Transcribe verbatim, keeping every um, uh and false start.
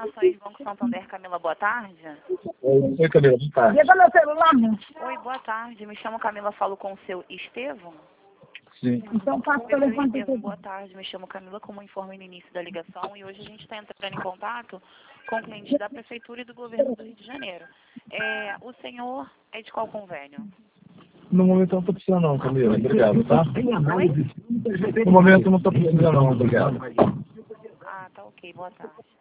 Operações Banco Santander, Camila, boa tarde. Oi, Camila, boa tarde. Liga meu celular, não. Oi, boa tarde. Me chamo Camila, falo com o seu Estevão. Sim. Então passa o Seu telefone Estevão, do boa tarde. Me chamo Camila, como informei no início da ligação, e hoje a gente está entrando em contato com clientes da Prefeitura e do Governo do Rio de Janeiro. É, o senhor é de qual convênio? No momento eu não estou precisando não, Camila. Obrigado, tá? Oi? No momento eu não estou precisando não, obrigado. Ah, tá ok. Boa tarde.